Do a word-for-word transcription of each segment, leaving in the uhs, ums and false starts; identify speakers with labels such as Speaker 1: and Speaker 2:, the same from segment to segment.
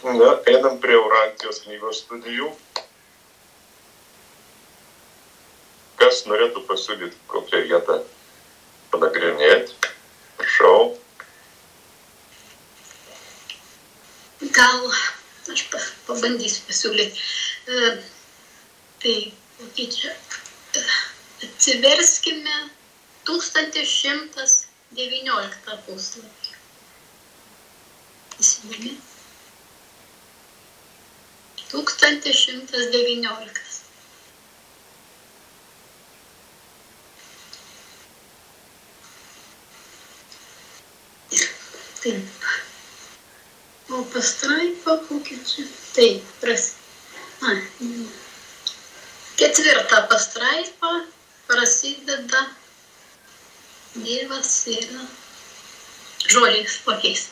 Speaker 1: Na, einam prie Urantijos knygos studijų. Kas norėtų pasiūlyti kokią vietą panagrinėti? Prašau.
Speaker 2: Gal aš pabandysiu pasiūlyti. E, tai, kokį čia, atsiverskime tūkstantis šimtas devynioliktą puslapį. Įsidėmė. tūkstantis šimtas devynioliktas. Taip. O pastraipa kokia čia? Taip, pras... A, ketvirta pastraipa prasideda Dievas yra žodžiais pakeis.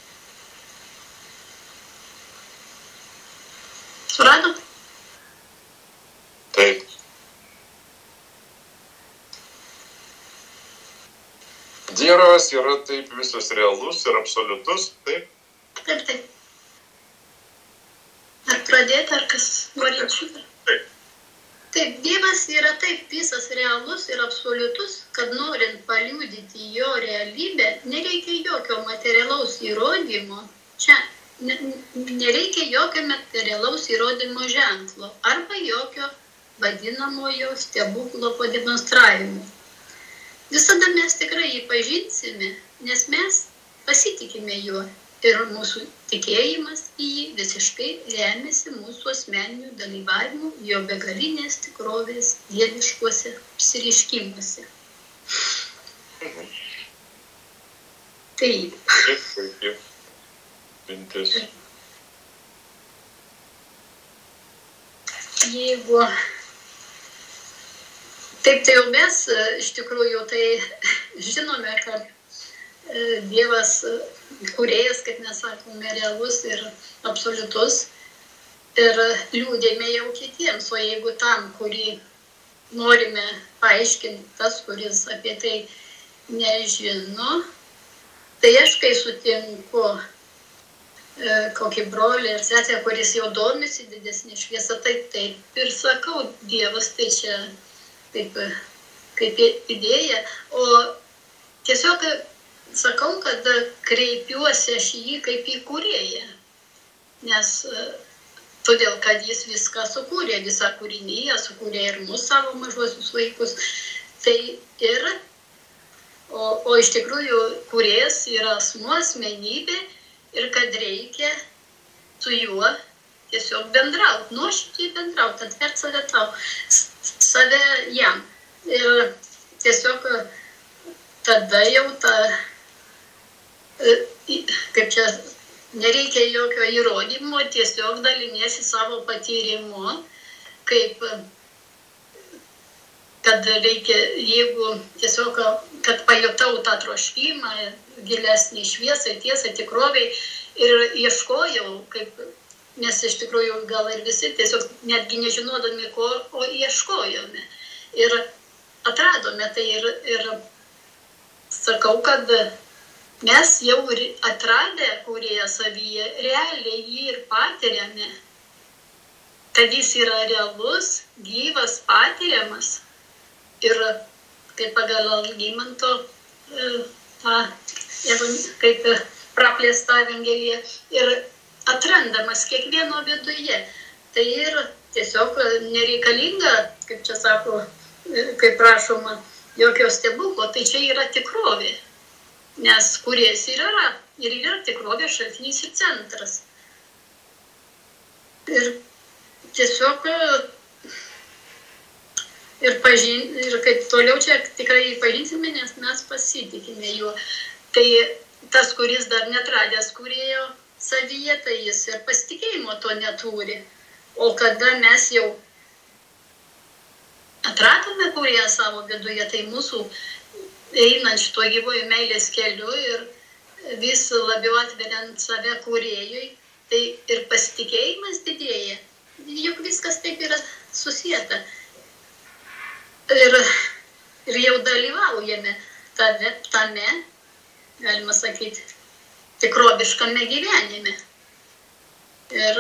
Speaker 2: Suradot?
Speaker 1: Taip. Dievas yra taip visas realus ir absoliutus, taip?
Speaker 2: Taip, taip. Ar pradėti, ar kas norėtų šitą?
Speaker 1: Taip.
Speaker 2: Taip, Dievas yra taip visas realus ir absoliutus, kad norint paliudyti jo realybę, nereikia jokio materialaus įrodymo. Čia nereikia jokio materialaus įrodymo ženklo arba jokio vadinamojo stebuklo pademonstravimo. Visada mes tikrai jį pažinsime, nes mes pasitikime juo ir mūsų tikėjimas į jį visiškai remiasi mūsų asmeniniu dalyvavimu jo begalinės tikrovės dieviškuose apsireiškimuose.
Speaker 1: Mhm.
Speaker 2: Taip.
Speaker 1: Taip, puikiai. Mintis.
Speaker 2: Jeigu taip, tai jau mes iš tikrųjų tai žinome, kad Dievas kūrėjas, kaip mes sakome, realus ir absoliutus ir liūdėme jau kitiems, o jeigu tam, kurį norime paaiškinti, tas, kuris apie tai nežino, tai aš kai sutinku kokį brolį ir sesę, kuris jau domisi didesnį šviesą, taip, taip ir sakau, Dievas tai čia taip, kaip idėja, o tiesiog sakau, kad kreipiuosi aš jį kaip į kūrėją, nes todėl, kad jis viską sukūrė, visą kūrinyje, sukūrė ir mūsų savo mažuosius vaikus, tai ir, o, o iš tikrųjų kūrėjas yra asmuo, asmenybė, ir kad reikia su juo tiesiog bendrauti, nuoširdžiai bendrauti, atvert save tau, save jam. Ir tiesiog tada jau ta, kaip čia, nereikia jokio įrodymo, tiesiog daliniesi savo patyrimu, kaip, kad reikia, jeigu tiesiog, kad pajutau tą troškimą, gilesnį šviesai, tiesai, tikroviai ir ieškojau, kaip, nes iš tikrųjų gal ir visi tiesiog netgi nežinodami ko, o ieškojome. Ir atradome tai ir, ir sakau, kad mes jau atradę kūrėją savyje, realiai jį ir patiriame, kad jis yra realus, gyvas, patiriamas. Ir kaip pagal Algymanto tą, kaip praplėsta Evangelija, ir atrandamas kiekvieno viduje. Tai ir tiesiog nereikalinga, kaip čia sako, kaip prašoma, jokio stebuklo, tai čia yra tikrovė. Nes kūrėjas ir yra, ir yra tikrovė šaltinis ir centras. Ir tiesiog ir, pažin, ir kaip toliau čia tikrai pažinsime, nes mes pasitikime juo. Tai tas, kuris dar netradęs kūrėjo savyje, tai jis ir pasitikėjimo to neturi. O kada mes jau atradome kūrėją savo viduje, tai mūsų einant šito gyvojo meilės keliu ir vis labiau atveriant save kūrėjui, tai ir pasitikėjimas didėja. Juk viskas taip yra susieta. Ir, ir jau dalyvaujame tame, tame, galima sakyti, tikroviškame gyvenime. Ir,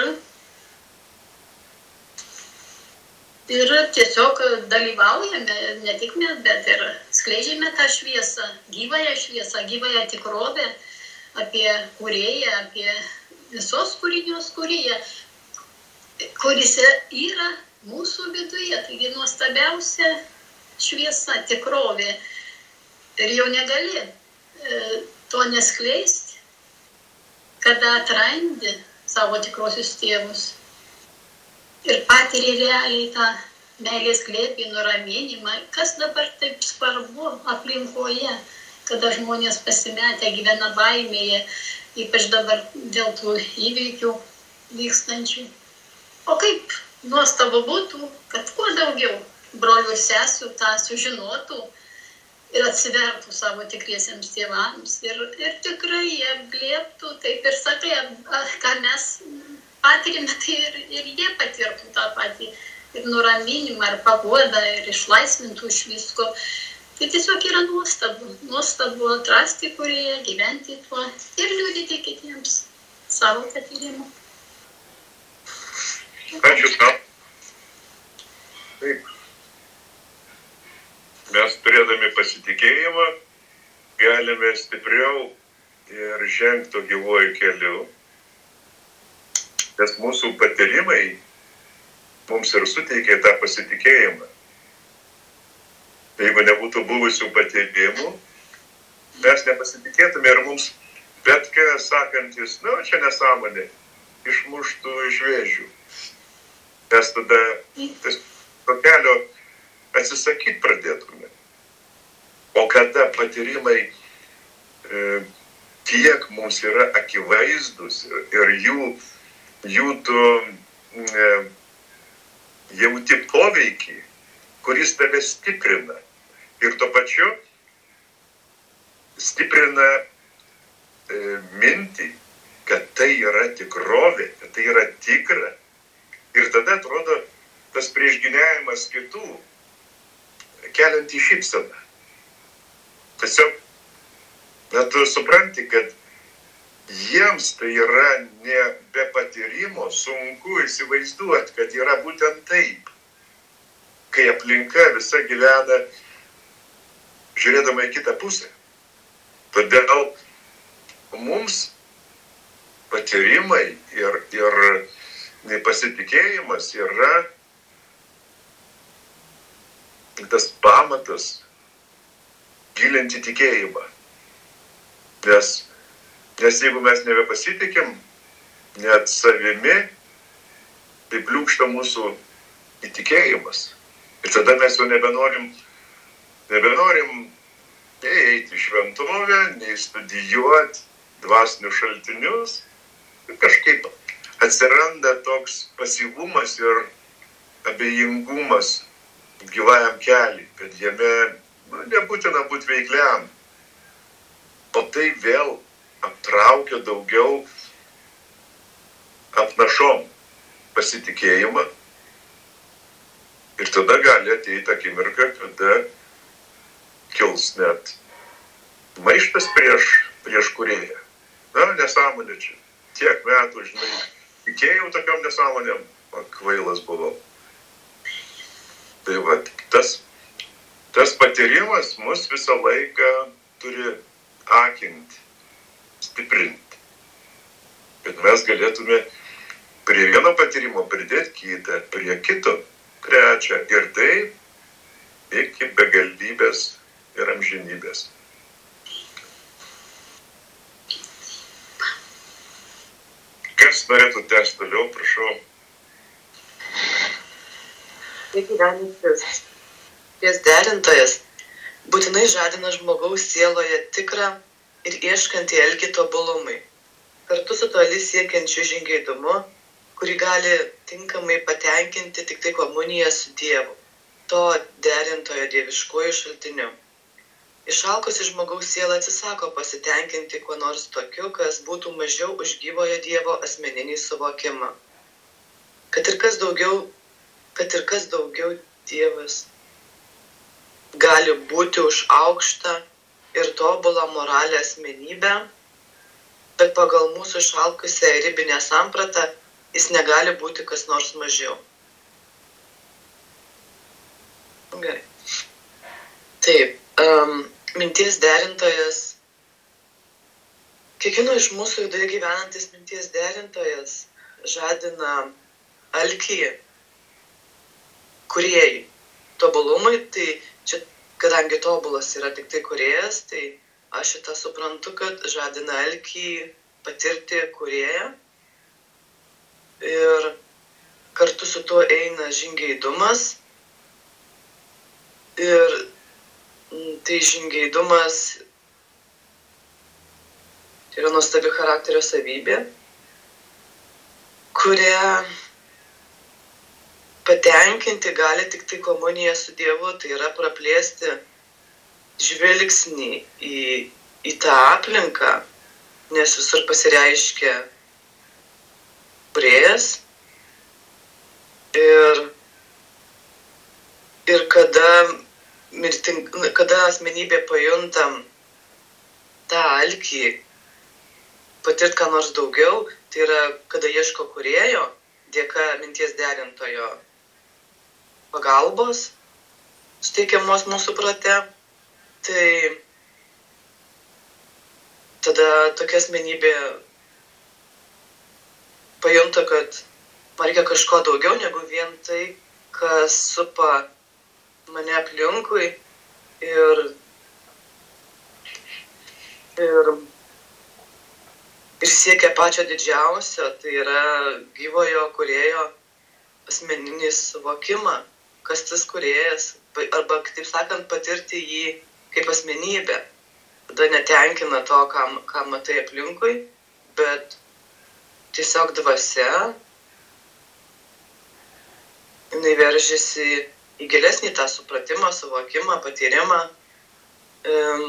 Speaker 2: ir tiesiog dalyvaujame, ne tik mes, bet ir skleidžiame tą šviesą, gyvąją šviesą, gyvąją tikrovę apie kūrėją, apie visos kūrinios kūrėją, kuris yra mūsų viduje. Taigi nuostabiausia šviesa, tikrovė. Ir jau negali e, to neskleisti, kada atrandi savo tikrosius tėvus ir patiri realiai tą meilės glėbį, nuraminimą. Kas dabar taip svarbu aplinkoje, kada žmonės pasimetę gyvena baimėje, ypač dabar dėl tų įvykių vykstančių. O kaip nuostabu būtų, kad kuo daugiau brolių ir sesių tą sužinotų ir atsivertų savo tikriesiems tėvams ir, ir tikrai jie glėbtų, taip ir sakai, ką mes patirime, tai ir, ir jie patirtų tą patį ir nuraminimą, ir paguodą, ir išlaisvintų iš visko. Tai tiesiog yra nuostabu, nuostabu atrasti kūrėją, gyventi tuo ir liudyti kitiems savo patyrimu.
Speaker 1: Ačiū tau. Taip. Mes turėdami pasitikėjimą galime stipriau ir žengti gyvuoju keliu, nes mūsų patyrimai mums ir suteikia tą pasitikėjimą. Jeigu nebūtų buvusių patyrimų, mes nepasitikėtume ir mums bet ką sakantis, nu, čia nesąmonė, išmuštų iš vėžių. Mes tada to kelio atsisakyti pradėtume. O kada patyrimai e, tiek mums yra akivaizdus ir, ir jų, jų tu e, jauti poveikį, kuris tave stiprina ir tuo pačiu stiprina e, mintį, kad tai yra tikrovė, kad tai yra tikra. Ir tada atrodo tas priešgyniavimas kitų, keliant į šypseną. Tiesiog, na, tu supranti, kad jiems tai yra ne be patyrimo, sunku įsivaizduoti, kad yra būtent taip, kai aplinka visa gyvena žiūrėdama į kitą pusę. Todėl mums patyrimai ir, ir pasitikėjimas yra tas pamatas gilinti tikėjimą. Nes, nes jeigu mes nebepasitikim net savimi, tai bliūkšta mūsų įtikėjimas. Ir tada mes jau nebenorim, nebenorim nei eiti į šventovę, nei studijuoti dvasinius šaltinius. Ir kažkaip atsiranda toks pasyvumas ir abejingumas gyvajam keliui, kad jame nu, nebūtina būti veikliam. O tai vėl aptraukia daugiau apnašom pasitikėjimą. Ir tada gali ateiti akimirka, kada kils net maištas prieš, prieš kūrėją. Na, nesąmonė čia. Tiek metų, žinai, tikėjau tokiam nesąmonėm, o kvailas buvau. Tai va, tas, tas patyrimas mus visą laiką turi akinti, stiprinti. Kad mes galėtume prie vieno patyrimo pridėti kitą, prie kito, trečią ir taip iki begalybės ir amžinybės. Kas norėtų tęsti toliau, prašau.
Speaker 3: Tai gyvenantis ties derintojas būtinai žadina žmogaus sieloje tikrą ir ieškantį elgį tobulumui, kartu su toli siekiančiu žingeidumu, kurį gali tinkamai patenkinti tik tai komunija su Dievu, to derintojo dieviškuoju šaltiniu. Išalkusi žmogaus siela atsisako pasitenkinti kuo nors tokiu, kas būtų mažiau už gyvojo Dievo asmeninį suvokimą. Kad ir kas daugiau, kad ir kas daugiau Dievas gali būti už aukštą ir tobulą moralę asmenybę, bet pagal mūsų išalkusią ribinę sampratą jis negali būti kas nors mažiau. Gerai. Taip, um, minties derintojas, kiekvieno iš mūsų viduje gyvenantis minties derintojas žadina alkį kūrėjai. Tobulumai, tai čia, kadangi tobulas yra tik tai kūrėjas, tai aš šitą suprantu, kad žadina alkį patirti kūrėją. Ir kartu su tuo eina žingeidumas. Ir tai žingeidumas tai yra nuostabi charakterio savybė, kurią patenkinti gali tik tai komunija su Dievu, tai yra praplėsti žvilgsnį į, į tą aplinką, nes visur pasireiškia kūrėjas. Ir, ir kada, mirting, kada asmenybė pajuntam tą alkį, patirt ką nors daugiau, tai yra, kada ieško kūrėjo, dėka minties derintojo pagalbos, suteikiamos mūsų prate, tai tada tokia asmenybė pajunta, kad man reikia kažko daugiau negu vien tai, kas supa mane aplinkui ir, ir, ir siekia pačio didžiausio, tai yra gyvojo kūrėjo asmeninį suvokimą, kas tas kūrėjas, arba, kitaip sakant, patirti jį kaip asmenybę. Tada netenkina to, ką, ką matai aplinkui, bet tiesiog dvasia, jinai veržiasi į gilesnį tą supratimą, suvokimą, patyrimą. Um,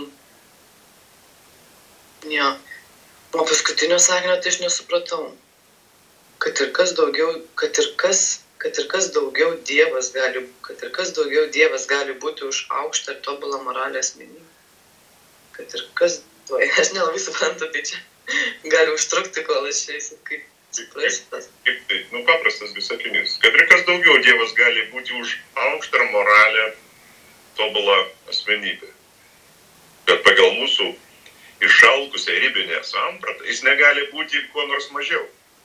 Speaker 3: jo. O paskutinio sakinio tai aš nesupratau. Kad ir kas daugiau, kad ir kas, kad ir kas daugiau Dievas gali, kad ir kas daugiau Dievas gali būti už aukštą ir tobulą moralę asmenybę. Kad ir kas, tuoj, aš nelabai suprantu, tai čia gali užtrukti, kol aš eisiu, kaip suprastas.
Speaker 1: Kaip tai, nu paprastas sakinys. Kad ir kas daugiau Dievas gali būti už aukštą moralę tobulą asmenybę. Bet pagal mūsų išalkusią ribinę sampratą, jis negali būti kuo nors mažiau.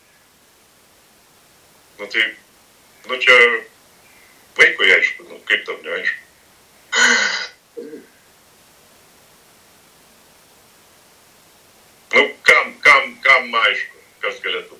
Speaker 1: Nu tai, nu čia vaikui aišku, nu kaip tam neaišku. Nu kam, kam, kam aišku, kas galėtų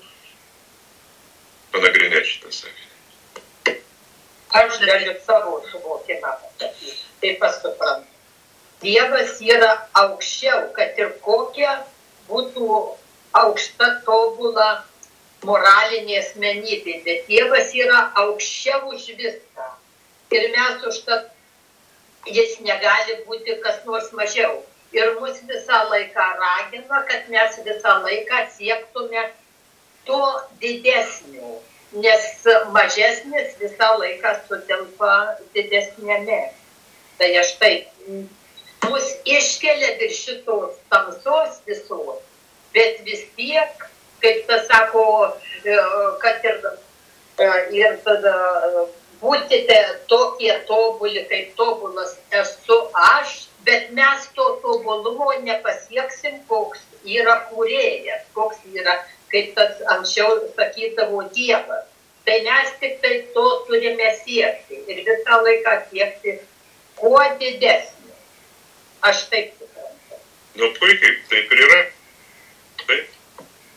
Speaker 1: panagrinėti šitą sakinį.
Speaker 4: Aš galiu savo suvokimą pasakyti, taip aš suprantu. Dievas yra aukščiau, kad ir kokia būtų aukšta tobula moralinė asmenybė, bet Dievas yra aukščiau už viską. Ir mes užtat jis negali būti kas nors mažiau. Ir mus visą laiką ragina, kad mes visą laiką siektume to didesnio, nes mažesnis visą laiką sutelpa didesnėme. Tai aš taip, mus iškelia virš šitos tamsos visos, bet vis tiek, kaip tas sako, kad ir, ir tada būtite tokie tobuli, kaip tobulas esu aš, bet mes to tobulumo nepasieksim, koks yra kūrėjas, koks yra, kaip tas anksčiau sakydavo, Dievas. Tai mes tik tai to turime siekti ir visą laiką siekti kuo didesnį. Aš taip suprantu.
Speaker 1: Nu puikiai, taip ir yra. Taip.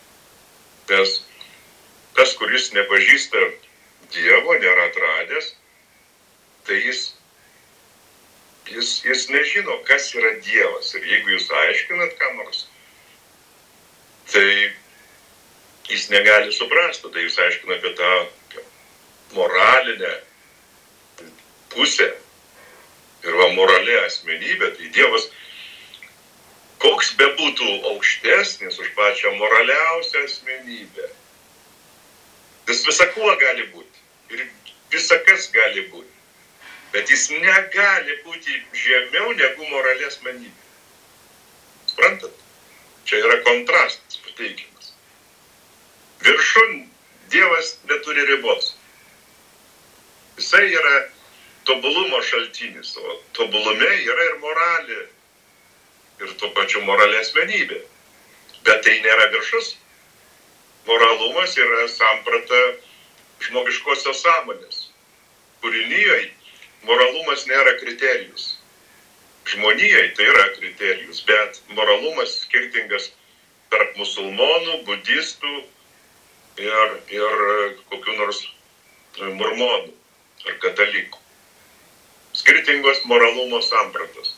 Speaker 1: Nes tas, kuris nepažįsta Dievo, nėra atradęs, tai jis, jis, jis nežino, kas yra Dievas. Ir jeigu jūs aiškinat ką nors, tai jis negali suprasti, tai jūs aiškina apie tą moralinę pusę. Ir va moralė asmenybė, tai Dievas, koks bebūtų aukštesnis už pačią moraliausią asmenybę, jis visakuo gali būti ir visakas gali būti, bet jis negali būti žemiau negu moralė asmenybė. Suprantat? Čia yra kontrastas pateikimas. Viršun Dievas neturi ribos. Jisai yra tobulumo šaltinis, o tobulume yra ir moralė, ir tuo pačiu moralė asmenybė. Bet tai nėra viršus. Moralumas yra samprata žmogiškosios sąmonės. Kūrinijoje moralumas nėra kriterijus. Žmonijai tai yra kriterijus, bet moralumas skirtingas tarp musulmonų, budistų ir, ir kokių nors mormonų ar katalikų. Skirtingos moralumo sampratos.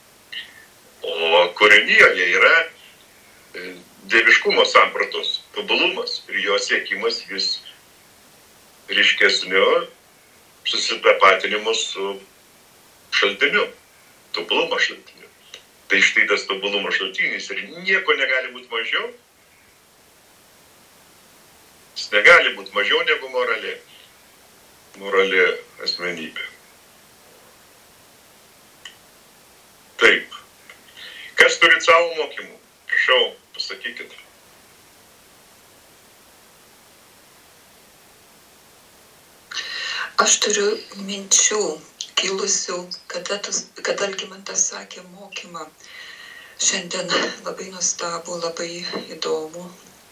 Speaker 1: O kūrinijoje yra dieviškumo sampratos tobulumas ir jo siekimas vis ryškesniu susitapatinimu su šaltiniu, tobulumo šaltiniu. Tai štai tas tobulumo šaltinis ir nieko negali būti mažiau. Jis negali būti mažiau negu moralė, moralė asmenybė. Taip. Kas turit savo mokymų? Prašau, pasakykit.
Speaker 5: Aš turiu minčių kilusių, kada, tas, kada Algimantas sakė mokymą. Šiandien labai nuostabu, labai įdomu.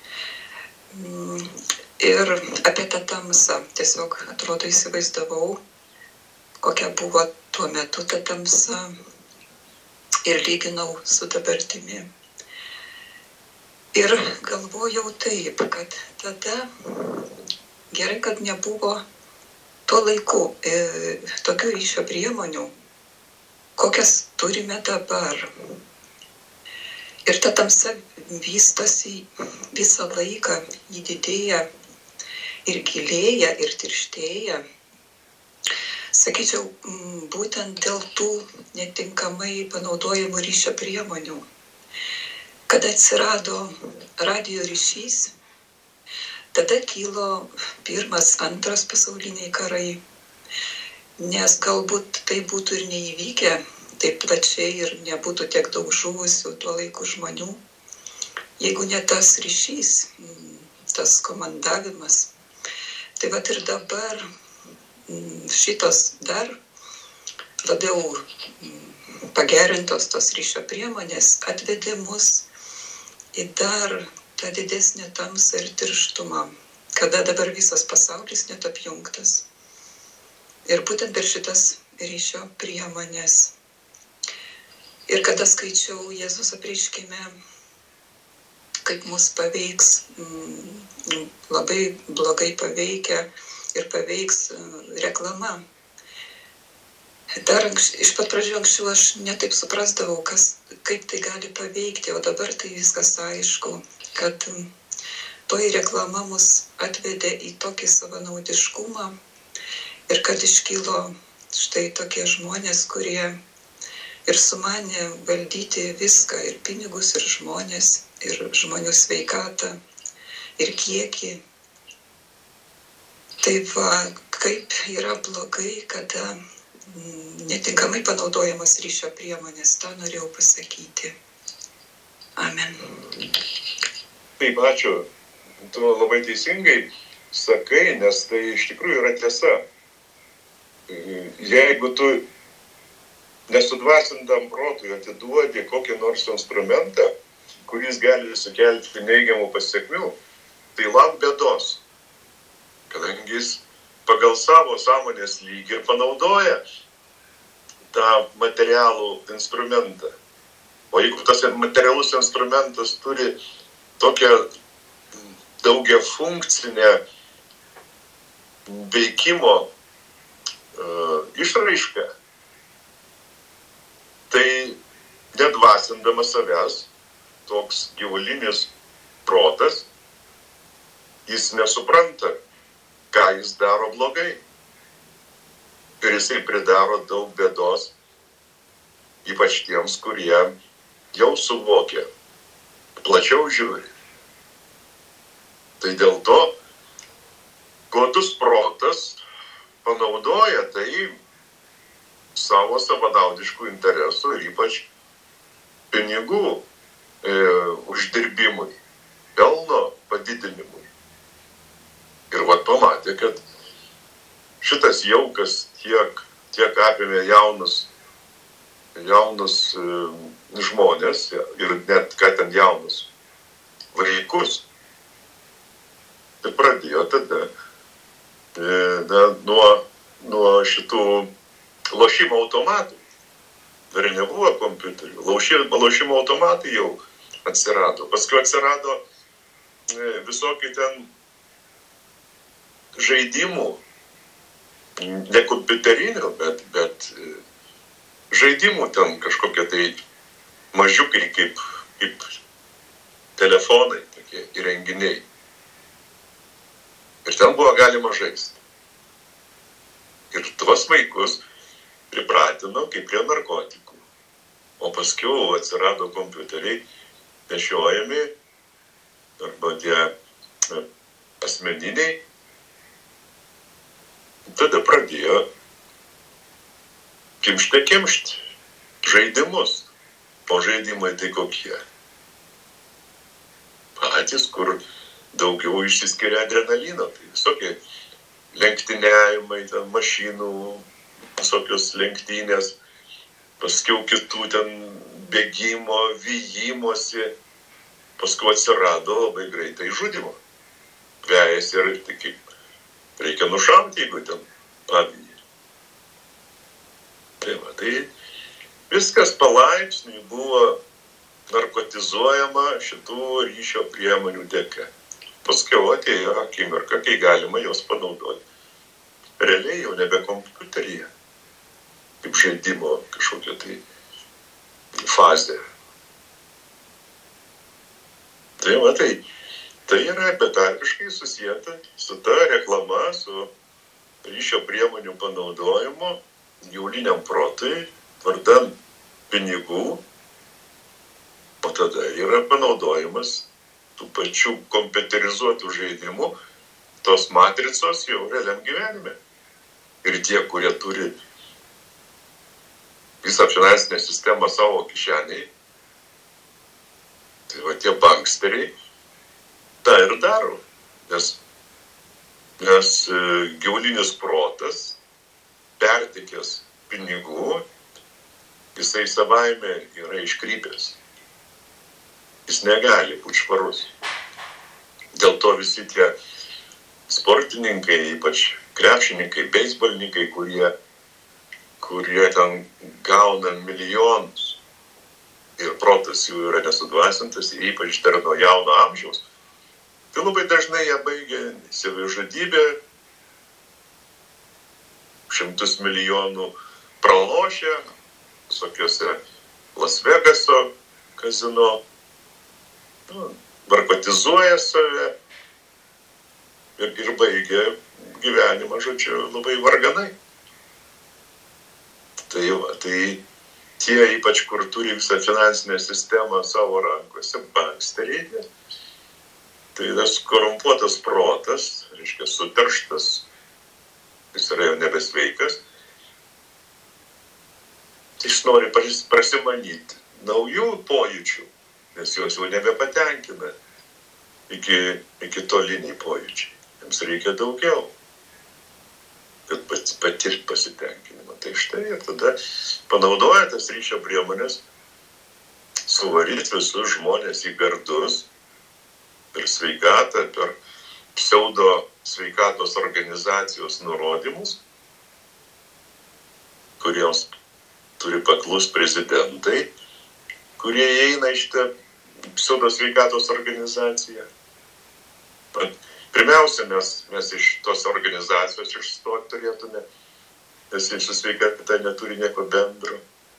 Speaker 5: Ir apie tą tamsą tiesiog atrodo įsivaizdavau, kokia buvo tuo metu ta tamsa ir lyginau su dabartimi. Ir galvojau taip, kad tada gerai, kad nebuvo tuo laiku e, tokių ryšio priemonių, kokias turime dabar. Ir ta tamsa vystosi visą laiką, jį didėja ir gilėja ir tirštėja. Sakyčiau, būtent dėl tų netinkamai panaudojamų ryšio priemonių. Kada atsirado radijo ryšys, tada kilo pirmas, antras pasauliniai karai, nes galbūt tai būtų ir neįvykę taip plačiai ir nebūtų tiek daug žuvusių tuo laiku žmonių, jeigu ne tas ryšys, tas komandavimas. Tai vat ir dabar šitos dar labiau pagerintos tos ryšio priemonės atvedė mus į dar tą didesnę tamsą ir tirštumą, kada dabar visas pasaulis net apjungtas. Ir būtent per šitas ryšio priemonės. Ir kada skaičiau Jėzus apreiškime, kaip mus paveiks, labai blogai paveikia ir paveiks reklama. Dar anks, iš pat pradžių anksčiau aš netaip suprasdavau, kas, kaip tai gali paveikti, o dabar tai viskas aišku, kad toji reklama mus atvedė į tokį savanaudiškumą ir kad iškilo štai tokie žmonės, kurie ir sumanė valdyti viską, ir pinigus, ir žmonės, ir žmonių sveikatą, ir kiekį. Tai va, kaip yra blogai, kada netinkamai panaudojamas ryšio priemonės, tą norėjau pasakyti. Amen.
Speaker 1: Taip, ačiū. Tu labai teisingai sakai, nes tai iš tikrųjų yra tiesa. Jeigu tu nesudvasintam protui atiduodi kokį nors instrumentą, kuris gali sukelti neigiamų pasekmių, tai lauk bėdos. Kadangi jis pagal savo sąmonės lygį ir panaudoja tą materialų instrumentą. O jeigu tas materialus instrumentas turi tokią daugiafunkcinę veikimo uh, išraišką, tai nedvasindamas savęs, toks gyvulinis protas, jis nesupranta, ką jis daro blogai. Ir jisai pridaro daug bėdos, ypač tiems, kurie jau suvokia, plačiau žiūri. Tai dėl to godus protas panaudoja tai savo savanaudiškų interesų ir ypač pinigų e, uždirbimui, pelno padidinimui. Ir pasirodė, kad šitas jaukas tiek, tiek apėmė jaunus, jaunus e, žmonės ir net ką ten jaunus vaikus. Ir pradėjo tada e, na, nuo, nuo šitų lošimo automatų. Dar nebuvo kompiuterių. Lošimo, lošimo automatai jau atsirado. Paskui atsirado e, visokiai ten žaidimų, ne kompiuterinių, bet, bet žaidimų ten kažkokie tai mažiukai kaip, kaip telefonai, tokie įrenginiai. Ir ten buvo galima žaisti. Ir tuos vaikus pripratino kaip prie narkotikų. O paskui atsirado kompiuteriai nešiojami arba tie asmeniniai. Tada pradėjo kimšti kimšti žaidimus. O žaidimai tai kokie? Patys, kur daugiau išsiskiria adrenalino. Tai visokie lenktyniavimai, ten mašinų, visokios lenktynės, paskui kitų ten bėgimo, vijimosi. Paskui atsirado labai greitai žudimo. Vejasi ir tai kaip reikia nušauti, jeigu ten pavyzdį. Tai va, tai viskas palaipsniui buvo narkotizuojama šitų ryšio priemonių dėka. Paskui atėjo akimirka, kai galima jos panaudoti. Realiai jau nebe kompiuteryje, kaip žaidimo kažkokia tai fazė. Tai va, tai Tai yra betarpiškai susijęta su ta reklama, su ryšio priemonių panaudojimu gyvuliniam protui, vardan pinigų, o tada yra panaudojimas tų pačių kompiuterizuotų žaidimų, tos matricos jau realiam gyvenime. Ir tie, kurie turi visą finansinę sistemą savo kišeniai, tai va tie banksteriai, tą ir daro, nes, nes gyvulinis protas, pertikęs pinigų, jisai savaime yra iškrypęs. Jis negali būti švarus. Dėl to visi tie sportininkai, ypač krepšininkai, beisbolininkai, kurie, kurie ten gauna milijonus ir protas jų yra nesudvasintas, ir ypač dar nuo jauno amžiaus, tai labai dažnai jie baigia savižudybę, šimtus milijonų pralošia visokiuose Las Vegaso kazino, nu, narkotizuoja save ir, ir baigia gyvenimą, žodžiu, labai varganai. Tai, va, tai tie, ypač kur turi visą finansinę sistemą savo rankose, banksteriai, tai tas korumpuotas protas, reiškia suterštas, jis yra jau nebesveikas, jis nori prasimanyti naujų pojūčių, nes jos jau nebepatenkina iki, iki toliniai pojūčiai. Jiems reikia daugiau, kad patirti pasitenkinimą. Tai štai ir tada panaudoja tas ryšio priemonės suvaryti visus žmonės į gardus, per sveikatą, per pseudo sveikatos organizacijos nurodymus, kuriems turi paklus prezidentai, kurie įeina į šitą pseudo sveikatos organizaciją. Pirmiausia, mes, mes iš tos organizacijos išstoti turėtume, nes jie su sveikata neturi nieko bendro.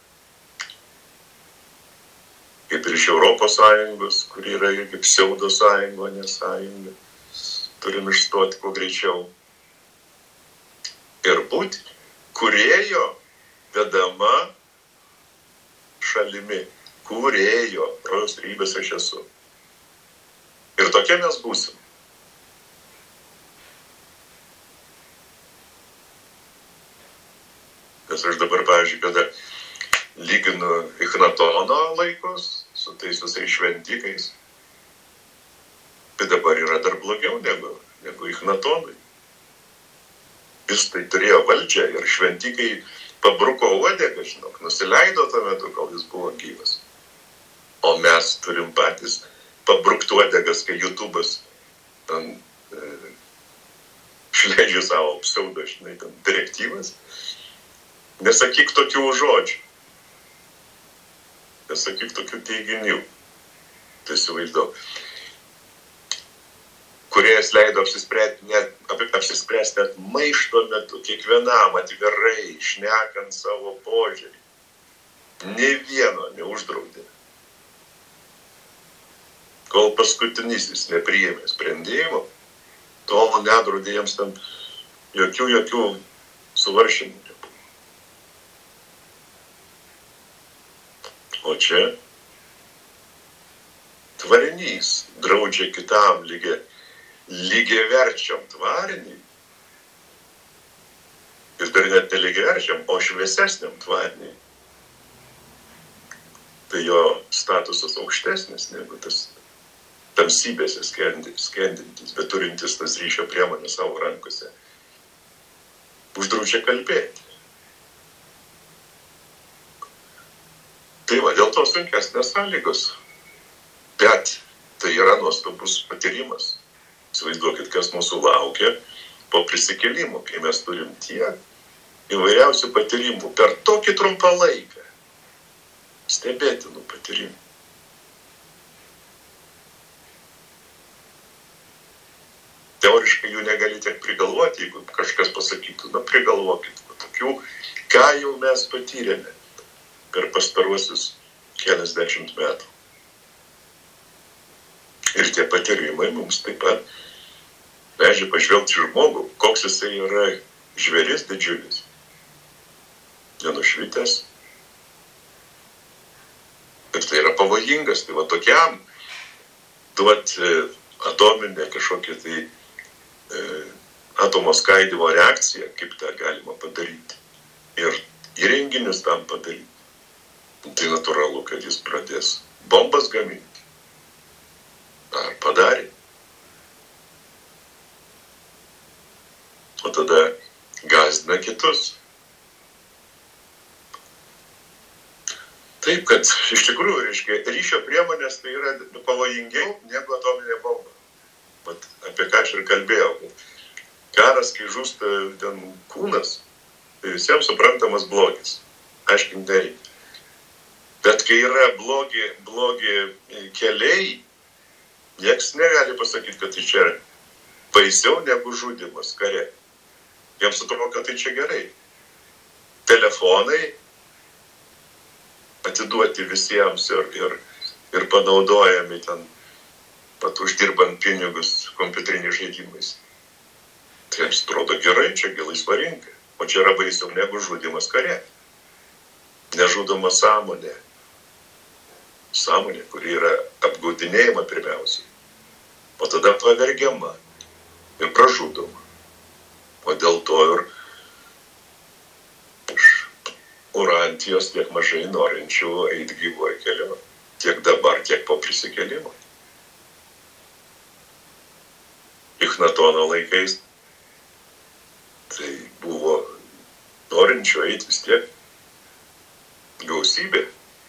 Speaker 1: Kaip ir iš Europos Sąjungos, kur yra irgi pseudo sąjungo, ne sąjunga. Turim išstoti kuo greičiau. Ir būti kūrėjo vedama šalimi. Kūrėjo, rojos rybės aš esu. Ir tokie mes būsim. Nes aš dabar, pavyzdžiui, kada lyginu Ichnatono laikus su tais visais šventikais, tai dabar yra dar blogiau negu, negu Ichnatonui. jis tai turėjo valdžią ir šventikai pabruko uodegą, žinok, nusileido tuo metu, kol jis buvo gyvas. O mes turim patys pabrukti uodegas, kai YouTube'as ten e, šleidžia savo pseudo, žinai, ten direktyvas. Nesakyk tokių žodžių. Nesakyk tokių teiginių. Tai įsivaizduok. Kuriejas leido apsispręsti net, apsispręsti net maišto metu, kiekvienam atvirai, šnekant savo požiūrį. Nė vieno neuždraudė. Kol paskutinysis nepriėmė sprendimo, tol nedraudė jiems tam jokių, jokių suvaršymų nebuvo. O čia tvarinys draudžia kitam lygiai, lygiai verčiam tvariniui. Ir dar net nelygiai verčiam, o šviesesniam tvariniui. Tai jo statusas aukštesnis negu tas tamsybėse skendintis, bet turintis tas ryšio priemonę savo rankose. Uždraudžia kalbėti. Tai va, dėl to sunkesnės sąlygos. Bet tai yra nuostabus patyrimas. Įsivaizduokit, kas mūsų laukia po prisikėlimo, kai mes turim tiek įvairiausių patyrimų per tokį trumpą laiką. Stebėtinų patyrimų. Teoriškai jų negali tiek prigalvoti, jeigu kažkas pasakytų, na prigalvokit, tokių, ką jau mes patyrėme per pastaruosius keliasdešimt metų. Ir tie patyrimai mums taip pat leidžia pažvelgti žmogų, koks jisai yra žvėris didžiulis, nenušvitęs. Ir tai yra pavojingas, tai va tokiam duoti atominę kažkokią tai e, atomo skaidymo reakciją, kaip tą galima padaryti. Ir įrenginius tam padaryti. Tai natūralu, kad jis pradės bombas gaminti. Ar padarė. O tada gąsdina kitus. Taip, kad iš tikrųjų, reiškia, ryšio priemonės tai yra pavojingiau negu atominė bomba. Vat apie ką aš ir kalbėjau. Karas, kai žūsta ten kūnas, tai visiems suprantamas blogis. Aiškinti nereikia. Bet kai yra blogi, blogi keliai, nieks negali pasakyti, kad tai čia baisiau negu žudymas kare. Jiems atrodo, kad tai čia gerai. Telefonai atiduoti visiems ir, ir, ir panaudojami ten, pat uždirbant pinigus kompiuteriniais žaidimais. Tai jiems atrodo gerai, čia laisva rinka. O čia yra baisiau negu žudymas kare. Nežudoma sąmonė. Sąmonė, kuri yra apgaudinėjama pirmiausiai. O tada pavergiama ir pražudoma. O dėl to ir iš Urantijos tiek mažai norinčių eiti gyvuoju keliu. Tiek dabar, tiek po prisikėlimo. Ichnatono laikais tai buvo norinčių eiti vis tiek gausybė.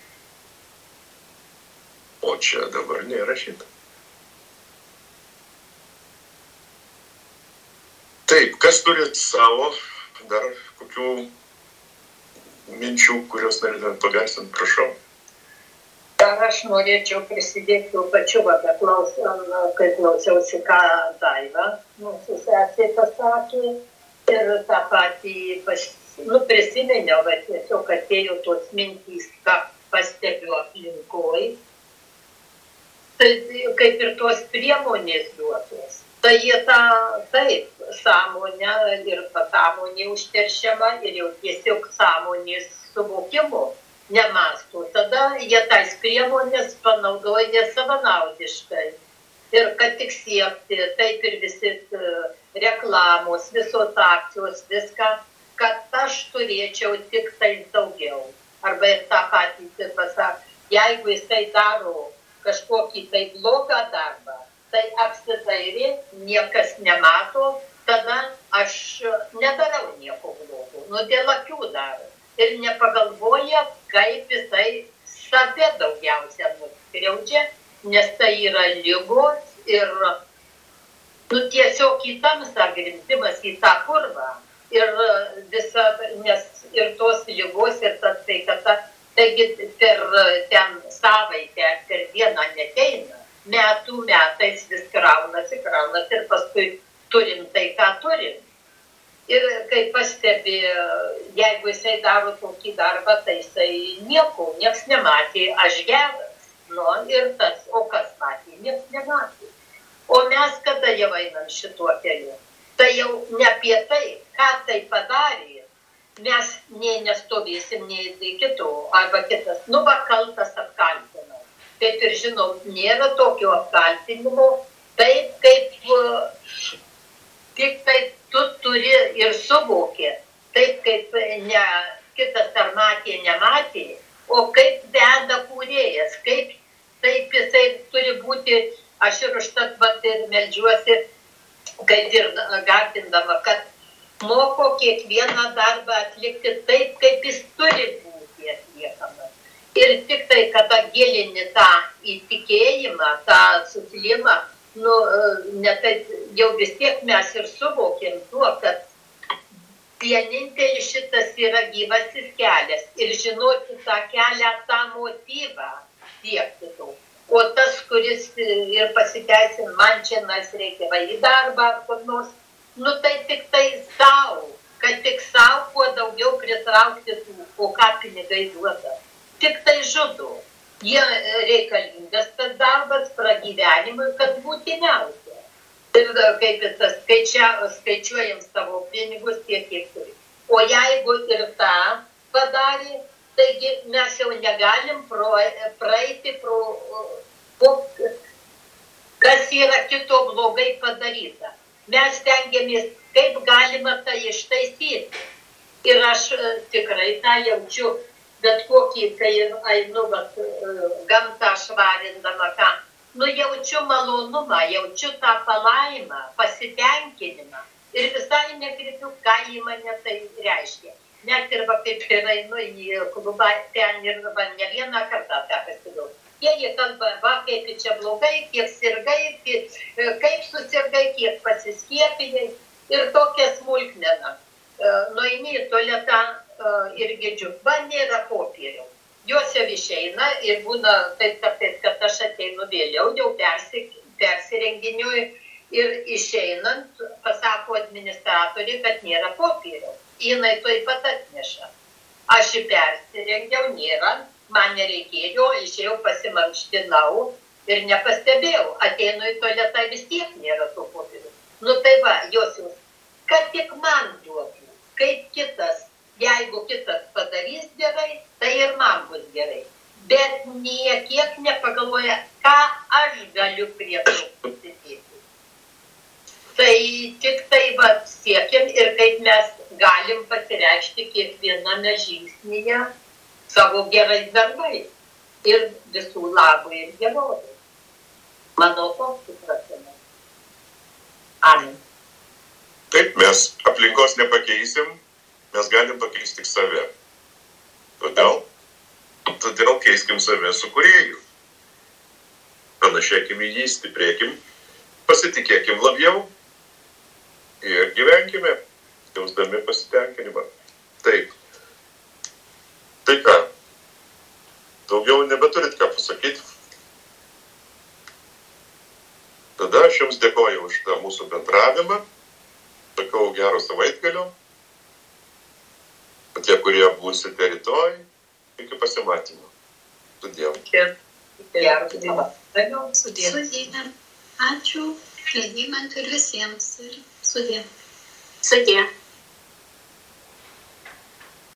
Speaker 1: O čia dabar nėra šitą. Taip, kas turit savo dar kokių minčių, kurios norėtumėt pagarsinti, prašau.
Speaker 4: Dar aš norėčiau prisidėti tuo pačiu, va, kai klausiausi, ką Daiva mūsų sesė pasakė, ir tą patį pas, nu, prisimeniau, bet tiesiog atėjo tos mintys, ką pastebiu aplinkoj. Tai kaip ir tos priemonės duotos. Tai jie tą, taip, sąmonę ir pasąmonė užteršiama ir jau tiesiog sąmonės suvokimo nemąsto. Tada jie tais priemonės panaudoja nesavanaudiškai. Ir kad tik siekti, taip ir visi reklamos, visos akcijos, viską, kad aš turėčiau tik tai daugiau. Arba ir tą patį pasakė, jeigu jisai daro kažkokį tai blogą darbą, tai apsidairė, niekas nemato, tada aš nedarau nieko blogo, nu dėl akių daro. Ir nepagalvoja, kaip jisai save daugiausia nuskriaudžia, nes tai yra ligos ir nu, tiesiog į tamsą grimtimas į tą purvą. Ir, visa, nes ir tos ligos, ir tas sveikata, taigi per ten savaitę, per dieną neteina. Metų metais vis kraunasi, kraunasi ir paskui turim tai, ką turim. Ir kai pastebi, jeigu jisai daro tokį darbą, tai jisai nieko, nieks nematė, aš geras. Nu, ir tas, o kas matė, nieks nematė. O mes kada jau einam šituo keliu, tai jau ne apie tai, ką tai padarė, mes nei nestovėsim, nei kitų, arba kitas, nu va kaltas apkaltinau. Kaip ir žinom, nėra tokio apkaltinimo, taip kaip tik tai tu turi ir suvokė, taip kaip ne kitas ar matė, nematė, o kaip veda kūrėjas, kaip taip jisai turi būti, aš ir užtat vat ir meldžiuosi, kaip ir garbindama, kad moko kiekvieną darbą atlikti taip, kaip jis turi būti atliekamas. Ir tik tai, kada gilini tą įtikėjimą, tą susilimą, nu, ne tai jau vis tiek mes ir suvokėm tuo, kad vienintelis šitas yra gyvasis kelias ir žinoti tą kelią, tą motyvą siekti to. O tas, kuris ir pasiteisin, man čia nas reikia va į darbą, kur nors, nu tai tik tai savo, kad tik savo kuo daugiau pritraukti tų, o ką pinigai duoda. Tik tai žudo. Jie reikalingas tas darbas pragyvenimui, kad būtiniausia. Ir kaip tas skaičia, skaičiuojam savo pinigus tiek, kiek turi. O jeigu ir tą padarė, taigi mes jau negalim pro, praeiti pro, pro, kas yra kito blogai padaryta. Mes stengiamės, kaip galima tai ištaisyti. Ir aš tikrai tą jaučiu. Bet kokį, kai einu, vat, gamtą švarindama, ką, nu jaučiu malonumą, jaučiu tą palaimą, pasitenkinimą. Ir visai nekreipiu, ką į mane tai reiškia. Net ir va, kaip ir einu į klubą, ten ir va, ne vieną kartą tą pasidau. Jie jie kalba, va, kaip čia blogai, kiek sirgai, kiek, kaip susirgai, kiek pasiskiepinai. Ir tokia smulkmena. Nueini į tualetą, ir girdžiu, va nėra popierių. Jos jau išeina ir būna taip kartais, kad aš ateinu vėliau, jau persi, persirenginiu ir išeinant pasako administratorė, kad nėra popierių. Jinai tuoj pat atneša. Aš persirengiau, nėra, man nereikėjo, išėjau pasimankštinau ir nepastebėjau. Ateinu į tualetą, vis tiek nėra tų popierių. Nu tai va, jos jūs, kad tik man duotų, kaip kitas. Jeigu kitas padarys gerai, tai ir man bus gerai. Bet niekiek nepagalvoja, ką aš galiu prie to prisidėti. Tai tik tai va siekiam ir kaip mes galim pasireikšti kiekviename žingsnyje savo gerais darbais. Ir visų labui ir gerovai. Mano toks supratimas. Amen.
Speaker 1: Taip, mes aplinkos nepakeisim. Mes galim pakeisti tik save. Todėl, todėl keiskim save su kūrėju. Panašėkim į jį, stiprėkim, pasitikėkim labiau ir gyvenkime, jausdami pasitenkinimą. Taip. Tai ką? Daugiau nebeturit ką pasakyti. Tada aš jums dėkoju už tą mūsų bendravimą. Sakau gero savaitgalio. Tie, kurie būsite rytoj, iki pasimatymo. Sudie.
Speaker 2: Sudie. Sudie. Ačiū. Žinimant ir visiems. Ir sudie.
Speaker 6: Sudie.